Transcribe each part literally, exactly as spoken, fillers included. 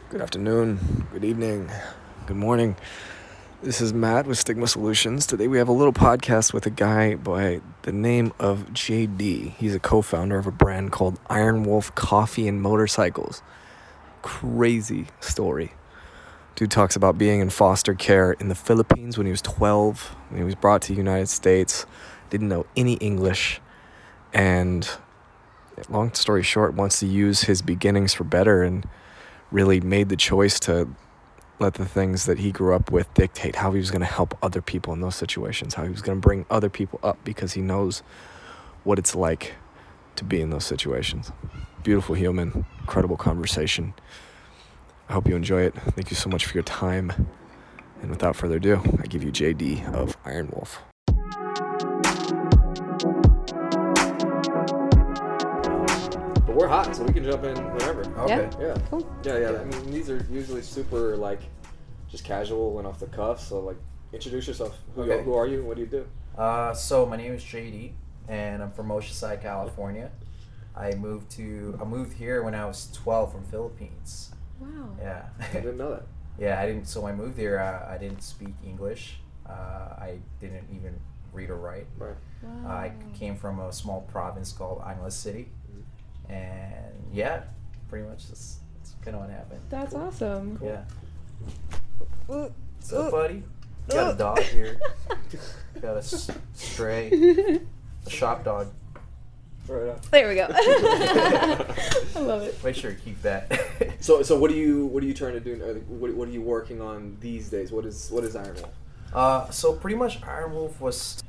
Good afternoon, good evening, good morning. This is Matt with Stigma Solutions. Today we have a little podcast with a guy by the name of J D. He's a co-founder of a brand called Iron Wolf Coffee and Motorcycles. Crazy story. Dude talks about being in foster care in the Philippines when he was twelve, when he was brought to the United States, didn't know any English, and long story short, wants to use his beginnings for better and really made the choice to let the things that he grew up with dictate how he was going to help other people in those situations, how he was going to bring other people up because he knows what it's like to be in those situations. Beautiful human, incredible conversation. I hope you enjoy it. Thank you so much for your time. And without further ado, I give you J D of Iron Wolf. But we're hot, so we can jump in whenever. Okay. Yeah. Cool. Yeah, yeah. I mean, these are usually super, like, just casual and off the cuff. So, like, introduce yourself. Who, Okay. who are you and what do you do? Uh, so my name is J D, and I'm from Oceanside, California. I moved to I moved here when I was twelve from Philippines. Wow. Yeah. I didn't know that. Yeah, I didn't. So when I moved here, uh, I didn't speak English. Uh, I didn't even read or write. Right. Wow. Uh, I came from a small province called Angeles City, and yeah, pretty much that's, that's kind of what happened. That's awesome. Cool. Yeah. Ooh. What's up, Ooh. buddy? You got a dog here. You got a s- stray, a shop dog. Right on. There we go. I love it. Make sure you keep that. So, so what do you what are you trying to do? or What, what are you working on these days? What is what is Iron Wolf? Uh, so pretty much Iron Wolf was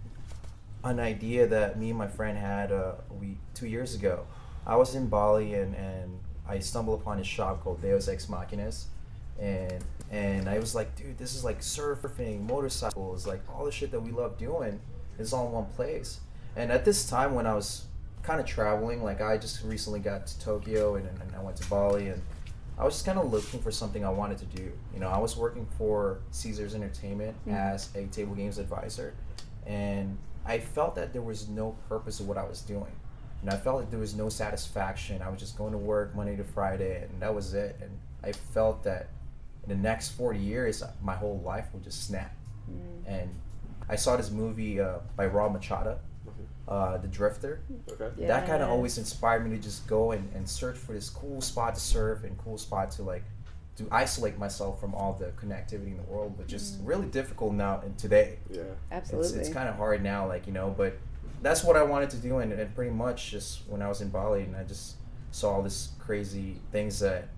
an idea that me and my friend had uh, we two years ago. I was in Bali and, and I stumbled upon a shop called Deus Ex Machinas, and and I was like, dude, this is like surfing, motorcycles, like all the shit that we love doing is all in one place. And at this time when I was kind of traveling, like I just recently got to Tokyo and, and I went to Bali, and I was just kind of looking for something I wanted to do. You know, I was working for Caesars Entertainment Mhm. as a table games advisor, and I felt that there was no purpose of what I was doing. And I felt like there was no satisfaction. I was just going to work Monday to Friday, and that was it. And I felt that in the next forty years, my whole life would just snap. Mm. And I saw this movie uh, by Rob Machado, uh, The Drifter. Okay. That kind of Yes. always inspired me to just go and, and search for this cool spot to surf and cool spot to like to isolate myself from all the connectivity in the world, which is Mm. really difficult now and today. Yeah. Absolutely. It's, it's kind of hard now, like, you know, but that's what I wanted to do. And, and pretty much just when I was in Bali and I just saw all this crazy things that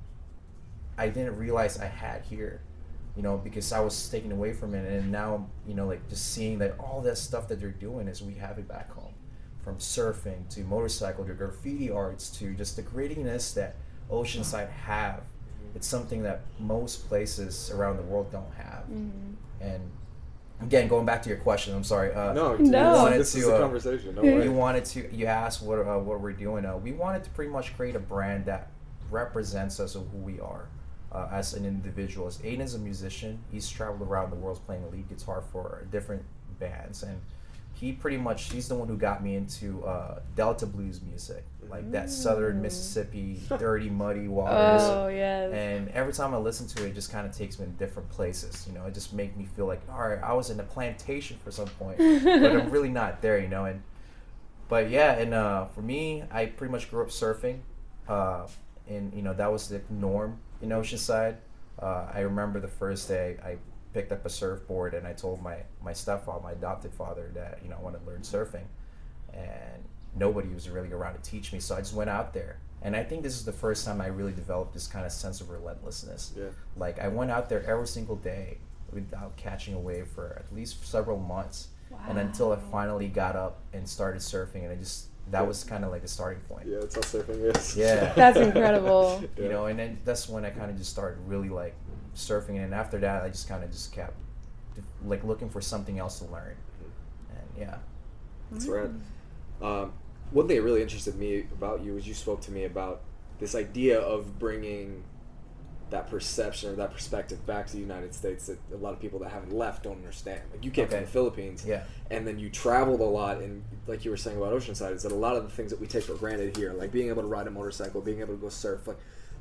I didn't realize I had here, you know, because I was taken away from it. And now, you know, like just seeing that all that stuff that they're doing is we have it back home, from surfing to motorcycle to graffiti arts to just the grittiness that Oceanside have. It's something that most places around the world don't have. Mhm. And again, going back to your question, I'm sorry. Uh, No, No. This, wanted this is to, a uh, conversation. No you You way. wanted to. You asked what uh, what we're doing. Uh, we wanted to pretty much create a brand that represents us of who we are uh, as an individual. As Aiden is a musician, he's traveled around the world playing lead guitar for different bands, and he pretty much he's the one who got me into uh, Delta blues music, like that Southern Mm. Mississippi, dirty, muddy waters. Oh, yes. And every time I listen to it, it just kind of takes me to different places. You know, it just makes me feel like, all right, I was in a plantation for some point, but I'm really not there. You know, and but yeah, and uh, for me, I pretty much grew up surfing, uh, and you know that was the norm in Oceanside. Uh, I remember the first day I picked up a surfboard and I told my my stepfather, my adopted father, that you know I want to learn surfing, and nobody was really around to teach me, so I just went out there. And I think this is the first time I really developed this kind of sense of relentlessness. Yeah. Like I went out there every single day without catching a wave for at least several months, and until I Wow. finally got up and started surfing, and I just that was kind of like the starting point. Yeah, that's how surfing is. Yeah. That's incredible. Yeah. You know, and then that's when I kind of just started really like surfing, and after that, I just kind of just kept like looking for something else to learn, and yeah. That's right. Um, one thing that really interested me about you was you spoke to me about this idea of bringing that perception or that perspective back to the United States that a lot of people that haven't left don't understand. Like you came Okay. from the Philippines, Yeah. and then you traveled a lot, and like you were saying about Oceanside, is that a lot of the things that we take for granted here, like being able to ride a motorcycle, being able to go surf, like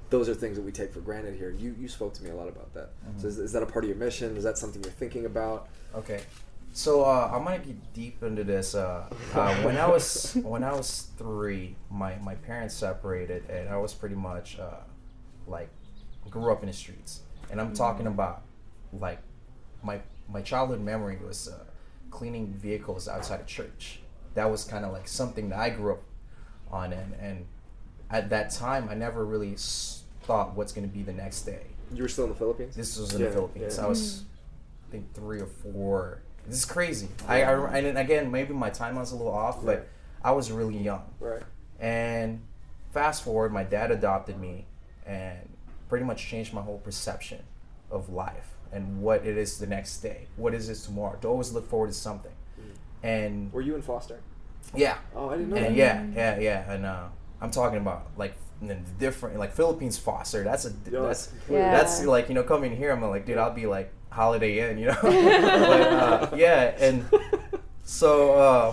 those are things that we take for granted here. You you spoke to me a lot about that. Mm-hmm. So is, is that a part of your mission? Is that something you're thinking about? Okay, so uh, I'm gonna get deep into this. Uh, uh, when I was when I was three, my, my parents separated, and I was pretty much uh, like grew up in the streets. And I'm talking about like my my childhood memory was uh, cleaning vehicles outside of church. That was kind of like something that I grew up on, and and at that time I never really s- thought what's going to be the next day. You were still in the Philippines? This was in yeah, the Philippines. Yeah. I was, I think, three or four. This is crazy. I, I and again, maybe my timeline's a little off, but right. I was really young. Right. And fast forward, my dad adopted me, and pretty much changed my whole perception of life and what it is the next day. What is this tomorrow? To always look forward to something. Mm. And were you in foster? Yeah. Oh, I didn't know and that. Yeah, yeah, yeah. And uh, I'm talking about like different, like Philippines foster. That's a Yo, that's yeah. that's like, you know, coming here, I'm like, dude, I'll be like Holiday Inn, you know. but, uh, yeah, and so uh,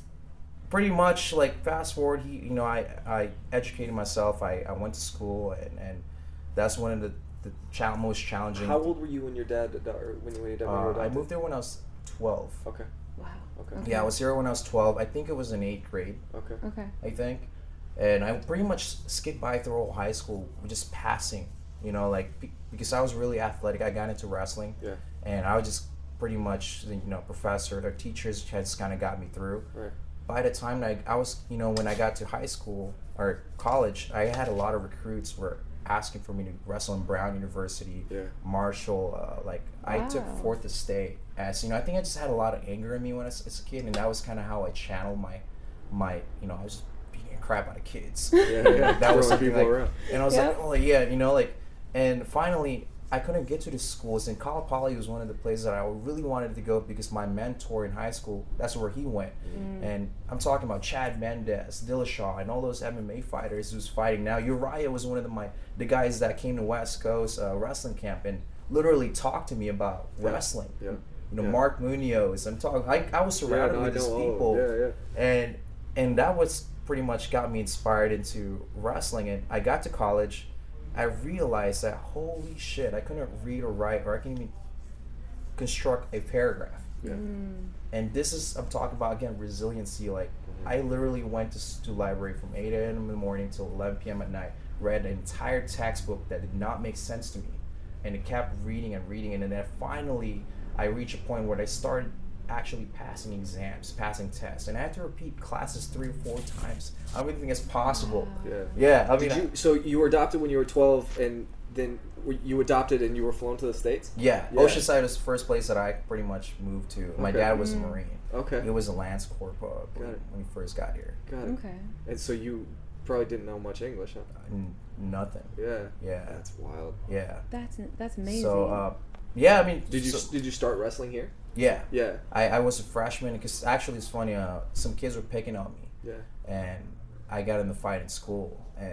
pretty much like fast forward, he, you know, I I educated myself. I, I went to school, and, and that's one of the the cha- most challenging. How old were you when your dad or when you when your dad uh, when you I moved there when I was twelve. Okay. Wow. Okay. Okay. Yeah, I was here when I was twelve. I think it was in eighth grade. Okay. Okay. I think, and I pretty much skipped by through all high school, just passing. You know, like be- because I was really athletic. I got into wrestling. Yeah. And I was just pretty much, you know, professor or teachers just kind of got me through. Right. By the time I, I was, you know, when I got to high school or college, I had a lot of recruits were asking for me to wrestle in Brown University, yeah. Marshall. Uh, like wow. I took fourth estate. As you know, I think I just had a lot of anger in me when I was, as a kid, and that was kind of how I channeled my, my, you know, I was beating the crap out of kids. Yeah, yeah. That was something like, around. and I was yeah. like, oh yeah, you know, like, and finally. I couldn't get to the schools, and Cal Poly was one of the places that I really wanted to go because my mentor in high school, that's where he went. Mm. And I'm talking about Chad Mendez, Dillashaw, and all those M M A fighters who's fighting now. Uriah was one of the, my the guys that came to West Coast uh, wrestling camp and literally talked to me about yeah. wrestling. Yeah. You know, yeah. Mark Munoz. I'm talking. I, I was surrounded yeah, no, with these all, people, yeah, yeah. and and that was pretty much got me inspired into wrestling. And I got to college. I realized that holy shit, I couldn't read or write, or I couldn't even construct a paragraph. Yeah. Mm. And this is, I'm talking about again resiliency. Like mm-hmm. I literally went to to library from eight a.m. in the morning till eleven p.m. at night, read an entire textbook that did not make sense to me, and it kept reading and reading, and then finally I reached a point where I started actually passing exams, passing tests, and I had to repeat classes three or four times. I don't even think it's possible. Wow. Yeah. Yeah, I mean, Did you, so you were adopted when you were twelve, and then you adopted and you were flown to the States? Yeah, yeah. Oceanside was the first place that I pretty much moved to. My okay. dad was mm. a Marine. Okay. He was a Lance Corp uh, when, it. when he first got here. Got it. Okay. And so you probably didn't know much English, huh? N- nothing. Yeah. Yeah. That's wild. Yeah. That's that's amazing. So, uh, yeah, I mean, did you so, did you start wrestling here? Yeah. Yeah. I, I was a freshman because actually it's funny. Uh, some kids were picking on me. Yeah. And I got in the fight in school, and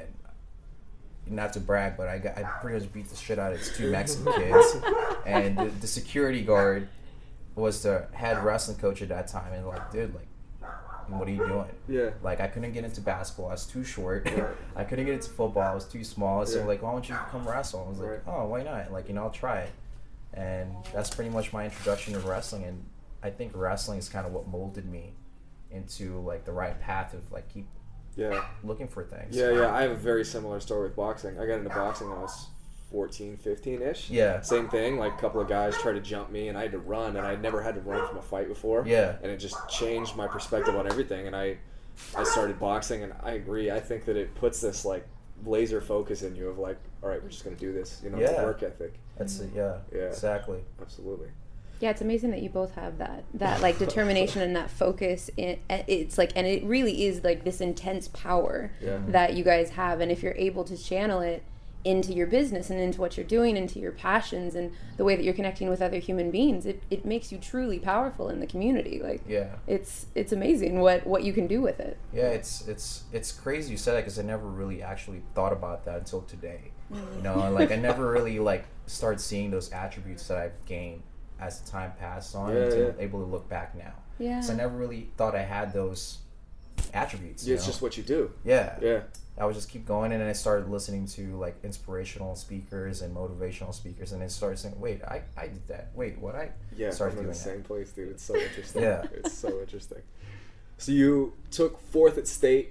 not to brag, but I got I pretty much beat the shit out of these two Mexican kids, and the, the security guard was the head wrestling coach at that time, and like, dude, like, what are you doing? Yeah. Like, I couldn't get into basketball. I was too short. I couldn't get into football. I was too small. So yeah. like, why don't you come wrestle? I was like, right. oh, why not? Like, you know, I'll try it. And that's pretty much my introduction to wrestling. And I think wrestling is kind of what molded me into like the right path of like keep yeah looking for things. Yeah, yeah. I have a very similar story with boxing. I got into boxing when I was fourteen, fifteen-ish. Yeah. Same thing. Like a couple of guys tried to jump me, and I had to run, and I never had to run from a fight before. Yeah. And it just changed my perspective on everything. And I, I started boxing, and I agree. I think that it puts this like laser focus in you of like, all right, we're just gonna do this. You know, Yeah. it's a work ethic. That's it. Yeah. Yeah. Exactly. Absolutely. Yeah, it's amazing that you both have that that like determination and that focus. In, it's like, and it really is like this intense power Yeah. that you guys have, and if you're able to channel it into your business and into what you're doing, into your passions and the way that you're connecting with other human beings, it, it makes you truly powerful in the community. Like, Yeah. it's it's amazing what what you can do with it. Yeah, it's it's it's crazy you said that because I never really actually thought about that until today. You know, like I never really like started seeing those attributes that I've gained as the time passed on Yeah, until yeah. I'm able to look back now. Yeah. So I never really thought I had those attributes. Yeah, You it's know? just what you do. Yeah. Yeah. I would just keep going, and then I started listening to like inspirational speakers and motivational speakers, and then started saying, "Wait, I, I did that. Wait, what I Yeah, started I'm in doing the that." same place, dude. It's so interesting. Yeah. It's so interesting. So you took fourth at state,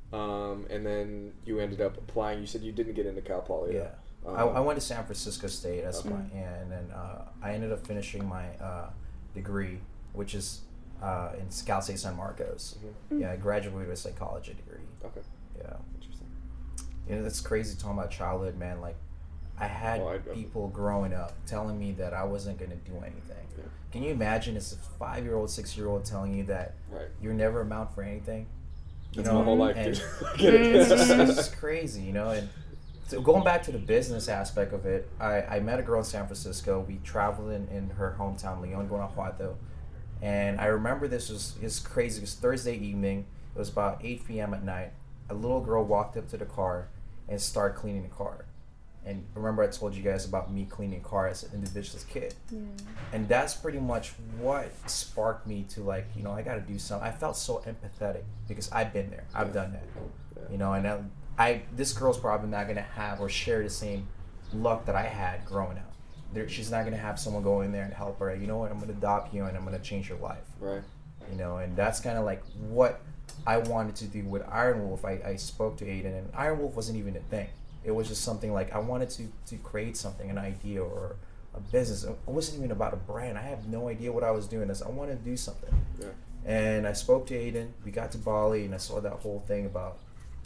um, and then you ended up applying. You said you didn't get into Cal Poly. Yeah. Um, I, I went to San Francisco State as Okay. my, and then uh, I ended up finishing my uh, degree, which is uh, in Cal State San Marcos. Mhm. Yeah, I graduated with a psychology degree. Okay. Yeah. Interesting. You know, it's crazy talking about childhood, man. Like, I had Oh, I- people growing up telling me that I wasn't going to do anything. Yeah. Can you imagine as a five-year-old, six-year-old telling you that Right. you're never amount for anything? You That's my whole life, and dude. I get it. it's, just, it's just crazy, you know? And so going back to the business aspect of it, I, I met a girl in San Francisco. We traveled in, in her hometown, Leon, Guanajuato. And I remember this was it's crazy. It was Thursday evening. It was about eight p.m. at night. A little girl walked up to the car and started cleaning the car. And remember I told you guys about me cleaning a car as an individualist kid. Yeah. And that's pretty much what sparked me to like, you know, I got to do something. I felt so empathetic because I've been there. I've done that. Yeah. You know, and I, I this girl's probably not going to have or share the same luck that I had growing up. There, she's not going to have someone go in there and help her. You know what? I'm going to adopt you and I'm going to change your life. Right. You know, and that's kind of like what I wanted to do with Iron Wolf. I, I spoke to Aiden, and Iron Wolf wasn't even a thing. It was just something like I wanted to, to create something, an idea or a business. It wasn't even about a brand. I have no idea what I was doing. I wanted to do something. Yeah. And I spoke to Aiden. We got to Bali, and I saw that whole thing about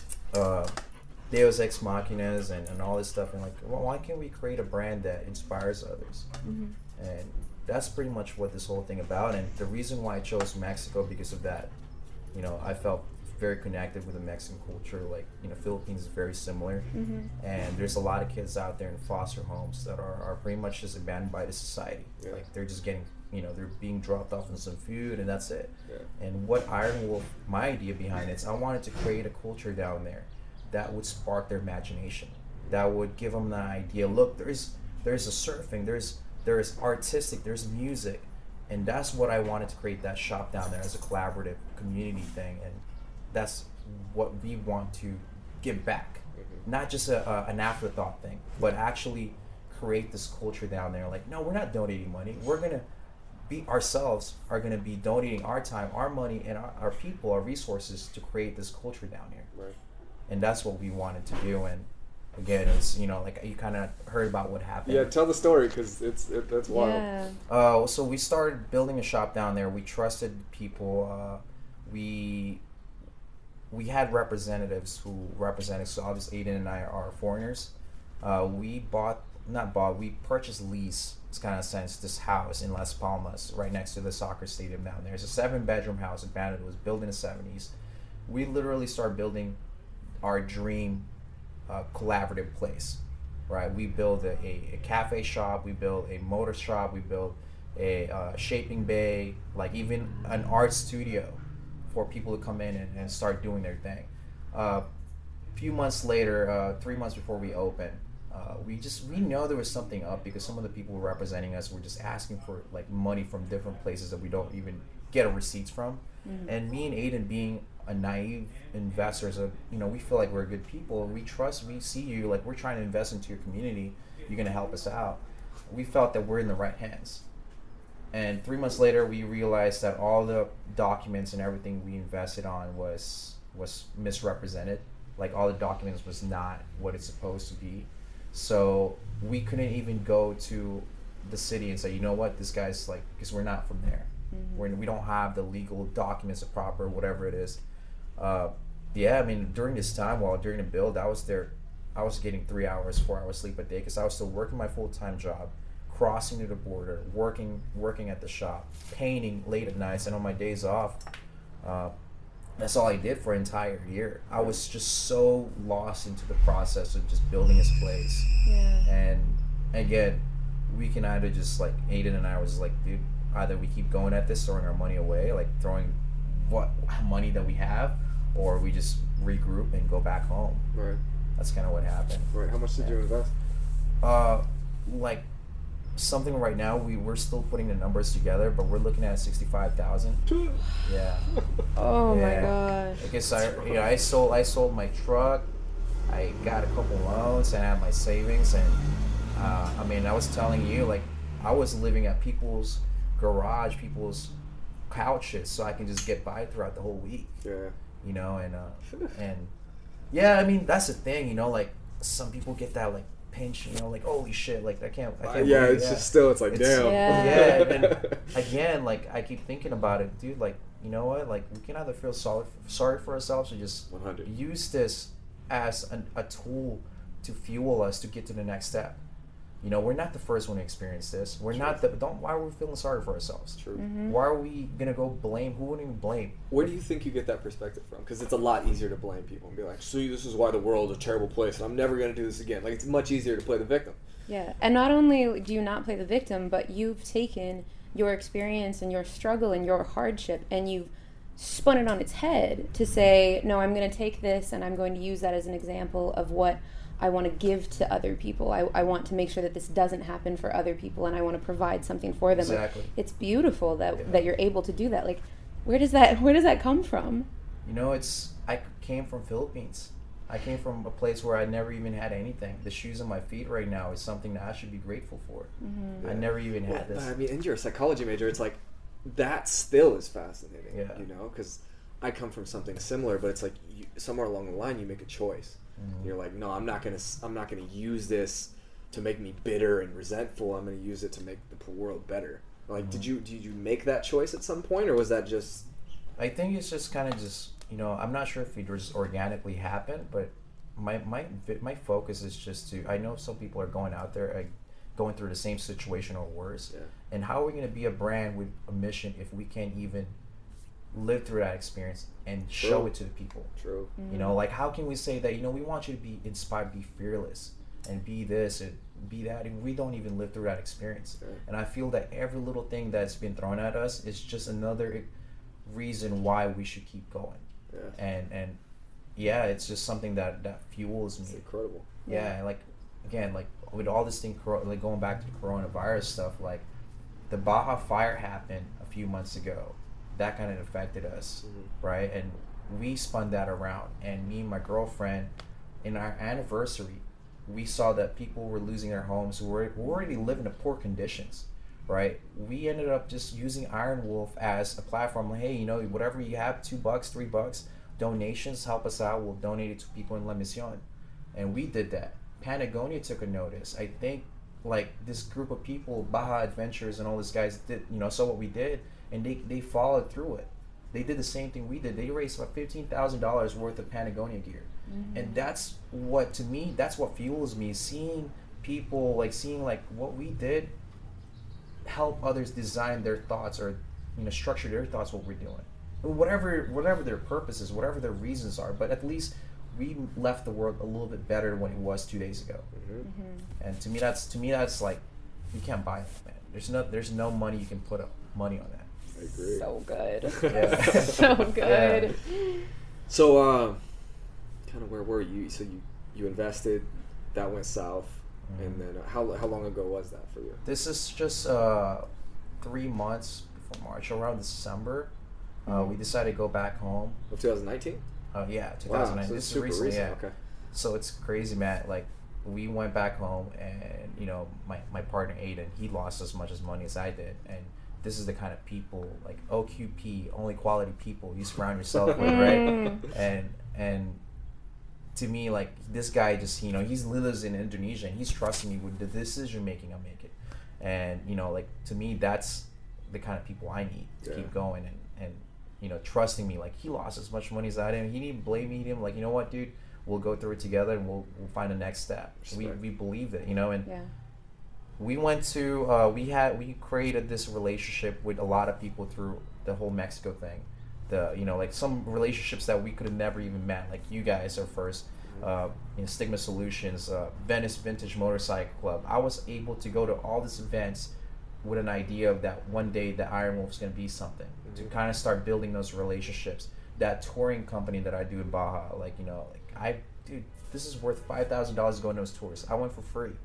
uh, Deus Ex Machinas and, and all this stuff. And like, well, why can't we create a brand that inspires others? Mm-hmm. And that's pretty much what this whole thing about. And the reason why I chose Mexico because of that. You know, I felt very connected with the Mexican culture. Like, you know, Philippines is very similar. Mm-hmm. And there's a lot of kids out there in foster homes that are, are pretty much just abandoned by the society. Yeah. Like, they're just getting, you know, they're being dropped off in some food and that's it. Yeah. And what Iron Wolf, my idea behind it is I wanted to create a culture down there that would spark their imagination. That would give them the idea, look, there's there's a surfing, there's there's artistic, there's music. And that's what I wanted to create that shop down there as a collaborative community thing. And that's what we want to give back. Mm-hmm. Not just a, a, an afterthought thing, but actually create this culture down there. Like, no, we're not donating money. We're going to be ourselves, are going to be donating our time, our money, and our, our people, our resources to create this culture down here. Right. And that's what we wanted to do. And again, it's, you know, like you kind of heard about what happened. Yeah, tell the story because it's it, that's wild. Yeah. Uh, so we started building a shop down there. We trusted people. Uh, we we had representatives who represented. So obviously, Aiden and I are foreigners. Uh, we bought, not bought, we purchased lease. It's kind of sense this house in Las Palmas, right next to the soccer stadium down there. It's a seven-bedroom house. Abandoned. It was built in the seventies. We literally started building our dream uh, collaborative place. Right, we build a, a, a cafe shop, we build a motor shop, we build a uh, shaping bay, like even an art studio for people to come in and, and start doing their thing. A uh, few months later, uh, three months before we opened, uh, we just we know there was something up because some of the people representing us were just asking for like money from different places that we don't even get a receipts from. Mm-hmm. And me and Aiden being a naive investors of, you know, we feel like we're good people, we trust, we see you, like we're trying to invest into your community, you're going to help us out. We felt that we're in the right hands. And three months later we realized that all the documents and everything we invested on was was misrepresented. Like all the documents was not what it's supposed to be. So we couldn't even go to the city and say, you know what, this guy's like, because we're not from there. Mm-hmm. We're, we don't have the legal documents, the proper whatever it is. Uh, yeah, I mean, during this time, while during the build, I was there, I was getting three hours, four hours sleep a day because I was still working my full-time job, crossing to the border, working working at the shop, painting late at nights, and on my days off, uh, that's all I did for an entire year. I was just so lost into the process of just building this place. Yeah. And again, we can either just like, Aiden and I was like, dude, either we keep going at this, throwing our money away, like throwing what money that we have, or we just regroup and go back home. Right. That's kind of what happened. Right. How much did Yeah. you invest? Uh, like something right now. We we're still putting the numbers together, but we're looking at sixty-five thousand. Yeah. Oh Yeah. my gosh. I guess I you know I sold I sold my truck. I got a couple loans and I had my savings, and uh, I mean I was telling you, like, I was living at people's garage, people's couches, so I can just get by throughout the whole week. Yeah. You know, and uh, and yeah, I mean that's the thing. You know, like some people get that like pinch. You know, like holy shit, like I can't. I Uh, can't yeah, believe it's that. just still, it's like, It's- damn. Yeah. Yeah, and then again, like I keep thinking about it, dude. Like, you know what? Like we can either feel sorry sorry for ourselves or just one hundred. use this as an, a tool to fuel us to get to the next step. You know, we're not the first one to experience this. We're True. not the don't. Why are we feeling sorry for ourselves? True. Mhm. Why are we gonna go blame? Who would we blame? Where do you think you get that perspective from? Because it's a lot easier to blame people and be like, see, this is why the world's a terrible place and I'm never going to do this again. Like, it's much easier to play the victim. Yeah, and not only do you not play the victim, but you've taken your experience and your struggle and your hardship and you've spun it on its head to say, no, I'm going to take this and I'm going to use that as an example of what I want to give to other people. I, I want to make sure that this doesn't happen for other people, and I want to provide something for them. Like, Exactly. it's beautiful that Yeah. that you're able to do that. Like, where does that where does that come from? You know, it's I came from Philippines. I came from a place where I never even had anything. The shoes on my feet right now is something that I should be grateful for. Mm-hmm. I never even Well, had this. I mean, and you're a psychology major. It's like, that still is fascinating, Yeah. you know? Because I come from something similar, but it's like you, somewhere along the line you make a choice. Mhm. You're like, no, I'm not gonna. I'm not gonna use this to make me bitter and resentful. I'm gonna use it to make the world better. Like, did Mhm. you did you make that choice at some point, or was that just? I think it's just kind of just, you know, I'm not sure if it just organically happened, but my my my focus is just to. I know some people are going out there, like, going through the same situation or worse. Yeah. And how are we going to be a brand with a mission if we can't even live through that experience and show True. it to the people? True. You know, like how can we say that, you know, we want you to be inspired, be fearless, and be this and be that, and we don't even live through that experience. Yeah. And I feel that every little thing that's been thrown at us is just another reason why we should keep going. Yeah. And and yeah, it's just something that that fuels It's me. incredible. Yeah, like again, like with all this thing, coro- like going back to the coronavirus stuff, like the Baja fire happened a few months ago. That kind of affected us, Mhm. right? And we spun that around. And me and my girlfriend, in our anniversary, we saw that people were losing their homes who were, who already living in poor conditions, right? We ended up just using Iron Wolf as a platform. Like, hey, you know, whatever you have, two bucks, three bucks, donations, help us out. We'll donate it to people in La Misión. And we did that. Patagonia took a notice. I think like this group of people, Baja Adventures and all these guys did, you know, saw what we did, and they, they followed through it. They did the same thing we did. They raised about fifteen thousand dollars worth of Patagonia gear. Mm-hmm. And that's what, to me, that's what fuels me, seeing people, like seeing like what we did help others design their thoughts, or, you know, structure their thoughts, what we're doing. Whatever whatever their purposes, whatever their reasons are, but at least we left the world a little bit better than it was two days ago. Mhm. Mm-hmm. And to me, that's to me that's like, you can't buy that, man. There's no there's no money you can put up money on that. I agree. So good. Yeah. So good. So, uh, kind of where were you? So you you invested, that went south, Mhm. and then uh, how how long ago was that for you? This is just uh, three months before March, around December. Uh, we decided to go back home. Of twenty nineteen. Uh, yeah, two Wow, thousand nine. so This it's is super recently, recent. yeah. Okay. So it's crazy, man. Like, we went back home, and you know, my, my partner Aiden, he lost as much as money as I did, and this is the kind of people, like O Q P, only quality people you surround yourself with, right? Mm. And and to me, like, this guy just, you know, he's lives in Indonesia, and he's trusting me with the decision making I'm making, and you know, like, to me, that's the kind of people I need to Yeah. keep going, and and you know, trusting me. Like, he lost as much money as I did, and he didn't blame me. Him, like, you know what, dude, we'll go through it together, and we'll we'll find the next step. We Respect. we believed it, you know, and Yeah. we went to uh, we had we created this relationship with a lot of people through the whole Mexico thing. The you know, like some relationships that we could have never even met. Like you guys are first, uh, you know, Stigma Solutions, uh, Venice Vintage Motorcycle Club. I was able to go to all these events with an idea of that one day the Iron Wolf's gonna be something. To Mhm. kind of start building those relationships. That touring company that I do in Baja, like, you know, like I dude, this is worth five thousand dollars going to those tours. I went for free.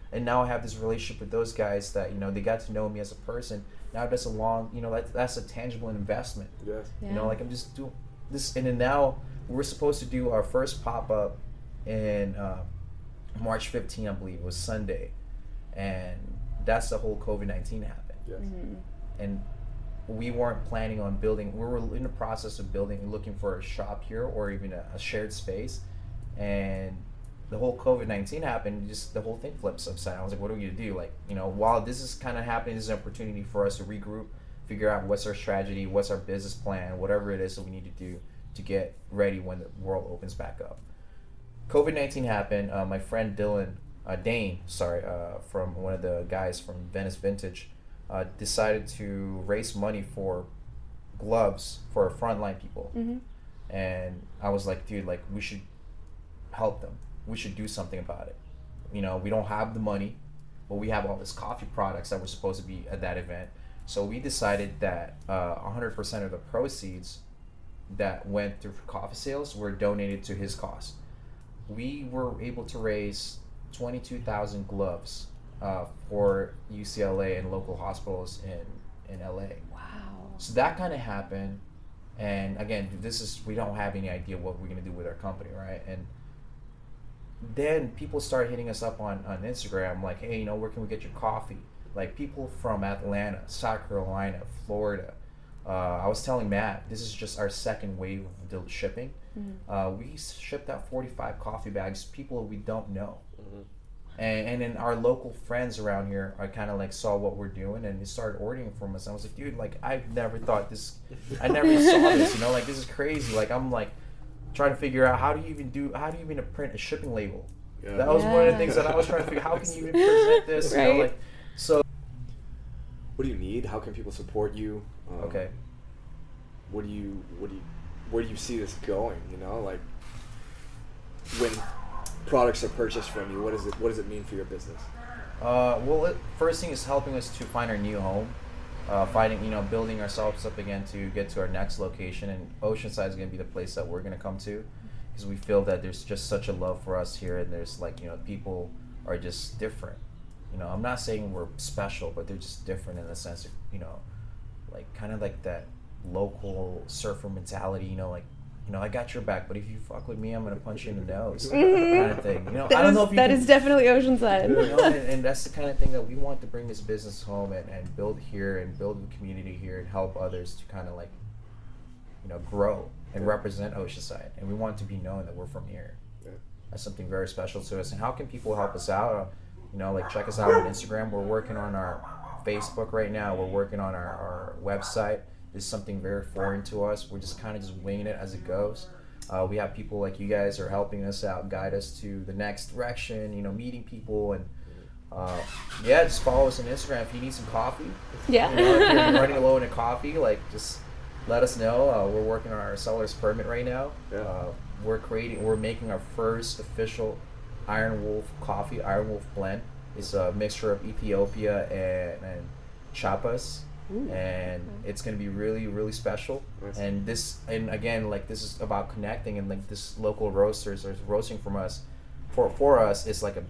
and now I have this relationship with those guys that, you know, they got to know me as a person. Now that's a long, you know, that, that's a tangible investment. Yes. Yeah. You know, like I'm just doing this, and then now we're supposed to do our first pop up in uh, March fifteenth, I believe, it was Sunday, and that's the whole COVID nineteen happened. Yes. Mm-hmm. And we weren't planning on building. We were in the process of building, looking for a shop here or even a, a shared space, and the whole COVID nineteen happened. Just the whole thing flips upside down. I was like, what are we gonna do? Like, you know, while this is kind of happening, this is an opportunity for us to regroup, figure out what's our strategy, what's our business plan, whatever it is that we need to do to get ready when the world opens back up. COVID nineteen happened. Uh, my friend Dylan, uh, Dane, sorry, uh, from one of the guys from Venice Vintage, uh, decided to raise money for gloves for frontline people. Mm-hmm. And I was like, dude, like we should help them. We should do something about it. You know, we don't have the money, but we have all this coffee products that were supposed to be at that event. So we decided that uh, one hundred percent of the proceeds that went through coffee sales were donated to his cause. We were able to raise twenty-two thousand gloves uh, for U C L A and local hospitals in, in L A. Wow. So that kind of happened. And again, this is, we don't have any idea what we're going to do with our company, right? And then people started hitting us up on, on Instagram, like, hey, you know, where can we get your coffee? Like people from Atlanta, South Carolina, Florida. Uh, I was telling Matt, this is just our second wave of del- shipping. Mm-hmm. Uh, we shipped out forty-five coffee bags to people we don't know. Mm-hmm. And, and then our local friends around here are kind of like saw what we're doing and they started ordering from us. I was like, dude, like I've never thought this, I never saw this, you know, like this is crazy. Like I'm like trying to figure out how do you even do, how do you even print a shipping label? Yeah. That was one of the Yeah. things that I was trying to figure, how can you even present this? Right. You know, like, so. What do you need? How can people support you? Um, Okay. What do you, what do you, where do you see this going? You know, like when products are purchased from you, what is it, what does it mean for your business? Uh, well, it, first thing is helping us to find our new home, uh, finding, you know, building ourselves up again to get to our next location. And Oceanside is going to be the place that we're going to come to because we feel that there's just such a love for us here. And there's like, you know, people are just different. You know, I'm not saying we're special, but they're just different in the sense of, you know, like kind of like that local surfer mentality, you know, like, you know, I got your back, but if you fuck with me, I'm gonna punch you in the nose, Mm-hmm. kind of thing. You know, That I don't is- know if you that can, is definitely Oceanside. you know, and, and that's the kind of thing that we want to bring this business home and, and build here and build the community here and help others to kind of like, you know, grow and Yeah. represent Oceanside. And we want to be known that we're from here. Yeah. That's something very special to us. And how can people help us out? Uh, you know, like check us out on Instagram. We're working on our Facebook right now. We're working on our, our website. This is something very foreign to us. We're just kind of just winging it as it goes. Uh, we have people like you guys are helping us out, guide us to the next direction, you know, meeting people. And uh, yeah, just follow us on Instagram. If you need some coffee, Yeah. you know, if you're running low on a coffee, like just let us know. Uh, we're working on our seller's permit right now. Yeah. Uh, we're creating, we're making our first official Iron Wolf coffee, Iron Wolf blend. It's a mixture of Ethiopia and, and Chiapas. Ooh. And it's going to be really, really special. Nice. And this, and again, like this is about connecting, and like this local roasters are roasting from us. For for us, it's like a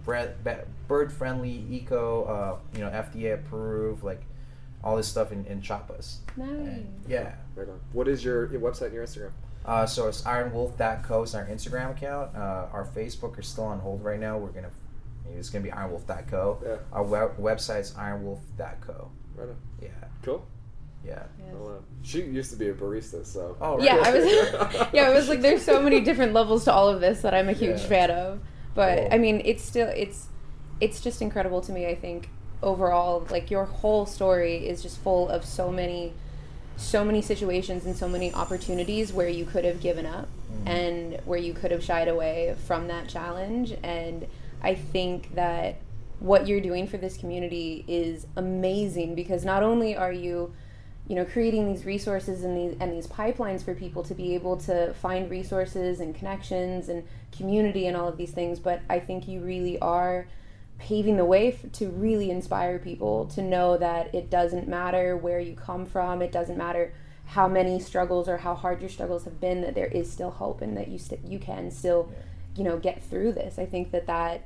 bird friendly, eco, uh, you know, F D A approved, like all this stuff in, in Chiapas. Nice. And yeah. Right on. What is your, your website and your Instagram? Uh, so it's iron wolf dot co is our Instagram account. Uh, our Facebook is still on hold right now. We're gonna, it's gonna be iron wolf dot co. Yeah. Our web, website's iron wolf dot co. Right on. Yeah. Cool. Yeah. Yes. Well, uh, she used to be a barista, so. Oh, right. Yeah, I was. Yeah, it was like there's so many different levels to all of this that I'm a huge Yeah. fan of. But Cool. I mean, it's still it's it's just incredible to me. I think overall, like your whole story is just full of so many, so many situations and so many opportunities where you could have given up Mhm. and where you could have shied away from that challenge. And I think that what you're doing for this community is amazing because not only are you you know, creating these resources and these and these pipelines for people to be able to find resources and connections and community and all of these things, but I think you really are paving the way f- to really inspire people to know that it doesn't matter where you come from, it doesn't matter how many struggles or how hard your struggles have been, that there is still hope and that you st- you can still, Yeah. you know, get through this. I think that that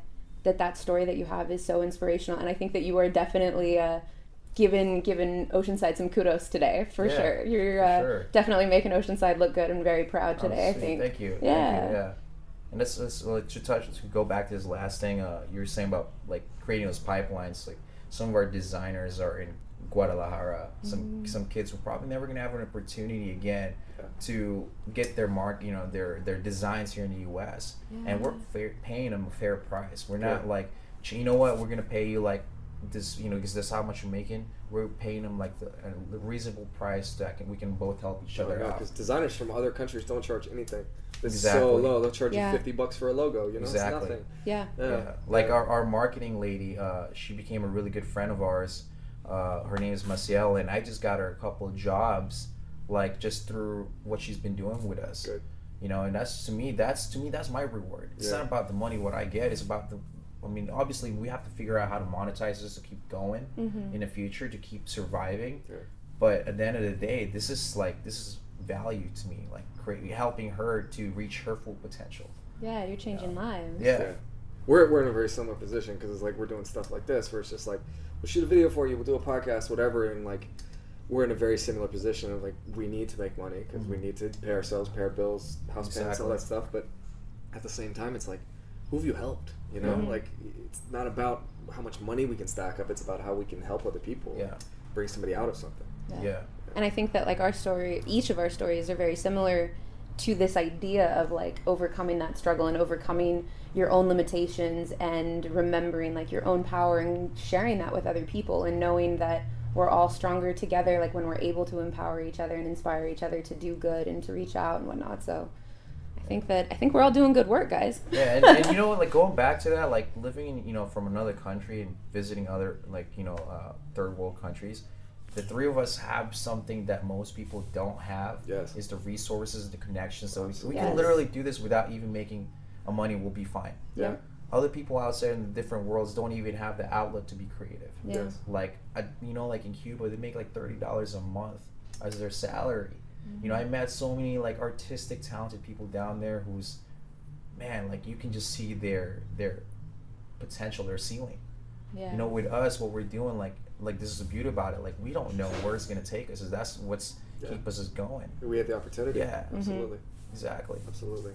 that that story that you have is so inspirational, and I think that you are definitely uh, given given Oceanside some kudos today for Yeah, sure. You're for uh, sure. definitely making Oceanside look good and very proud today. Oh, I sweet. think. Thank you. Yeah. Thank you. Yeah. And this is uh, to touch to go back to this last thing. Uh, you were saying about like creating those pipelines. Like some of our designers are in Guadalajara. Some Mm. some kids were probably never gonna have an opportunity again Yeah. to get their mark. You know their their designs here in the U S and we're fair, paying them a fair price. We're not Yeah. like, you know what, we're gonna pay you like this, you know, because that's how much you're making. We're paying them like the, a reasonable price that can, we can both help each other out. Because designers from other countries don't charge anything. It's Exactly. so low. They'll charge Yeah. you fifty bucks for a logo. You know, Exactly. it's nothing. Yeah. Yeah. Yeah. Like our, our marketing lady, uh, she became a really good friend of ours. Uh, her name is Maciel, and I just got her a couple of jobs, like just through what she's been doing with us. Good. You know, and that's to me, that's to me, that's my reward. It's Yeah. not about the money, what I get. It's about the. I mean, obviously, we have to figure out how to monetize this to keep going Mm-hmm. in the future to keep surviving. Yeah. But at the end of the day, this is like this is value to me, like create, helping her to reach her full potential. Yeah, you're changing lives. Yeah. Yeah. We're, we're in a very similar position because it's like we're doing stuff like this where it's just like we'll shoot a video for you, we'll do a podcast, whatever, and like we're in a very similar position of like we need to make money because we Mhm. need to pay ourselves, pay our bills, house payments, all Exactly. that stuff. But at the same time, it's like who have you helped? You know, Mhm. like it's not about how much money we can stack up; it's about how we can help other people, Yeah. bring somebody out of something. Yeah. And I think that like our story, each of our stories are very similar to this idea of like overcoming that struggle and overcoming your own limitations and remembering like your own power and sharing that with other people and knowing that we're all stronger together, like when we're able to empower each other and inspire each other to do good and to reach out and whatnot. So I think that I think we're all doing good work, guys. Yeah, and, and you know what, like going back to that, like living in, you know, from another country and visiting other, like, you know, uh, third world countries, the three of us have something that most people don't have. Yes. Is the resources, the connections. So we, we Yes. can literally do this without even making a money. We'll be fine. Yeah. Other people outside in the different worlds don't even have the outlet to be creative. Yeah. Yes. Like, I, you know, like in Cuba, they make like thirty dollars a month as their salary. You know, I met so many like artistic, talented people down there who's, man, like you can just see their their potential, their ceiling. Yeah. You know, with us, what we're doing, like like this is the beauty about it. Like we don't know where it's gonna take us. That's what's Yeah. keep us going. We have the opportunity. Yeah. Mhm. Absolutely. Exactly. Absolutely.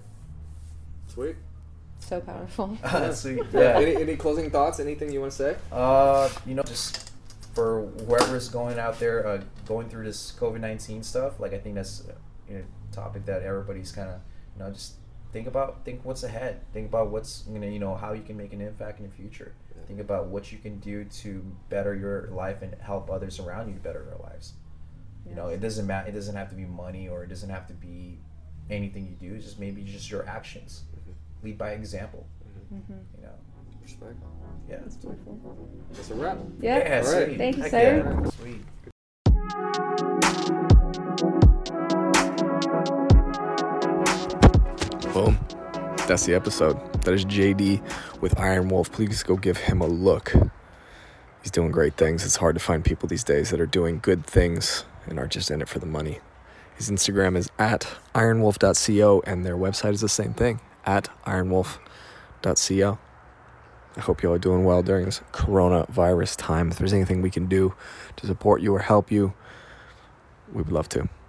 Sweet. So powerful. Sweet. Yeah. Any, any closing thoughts? Anything you want to say? Uh, you know, just for whoever's going out there, uh, going through this COVID nineteen stuff, like I think that's uh, you know, a topic that everybody's kind of, you know, just think about, think what's ahead. Think about what's, you know, you know, how you can make an impact in the future. Yeah. Think about what you can do to better your life and help others around you to better their lives. You know, it doesn't matter. It doesn't have to be money or it doesn't have to be anything you do. It's just maybe just your actions. Mhm. Lead by example. Mm-hmm. You know. Respect. Yeah. That's beautiful. That's a wrap. Yeah. Yeah. All right. Sweet. Thank you, Heck sir. yeah. Sweet. Boom. That's the episode. That is J D with Iron Wolf. Please go give him a look. He's doing great things. It's hard to find people these days that are doing good things and aren't just in it for the money. His Instagram is at ironwolf dot co and their website is the same thing, at ironwolf dot co. I hope you all are doing well during this coronavirus time. If there's anything we can do to support you or help you, we would love to.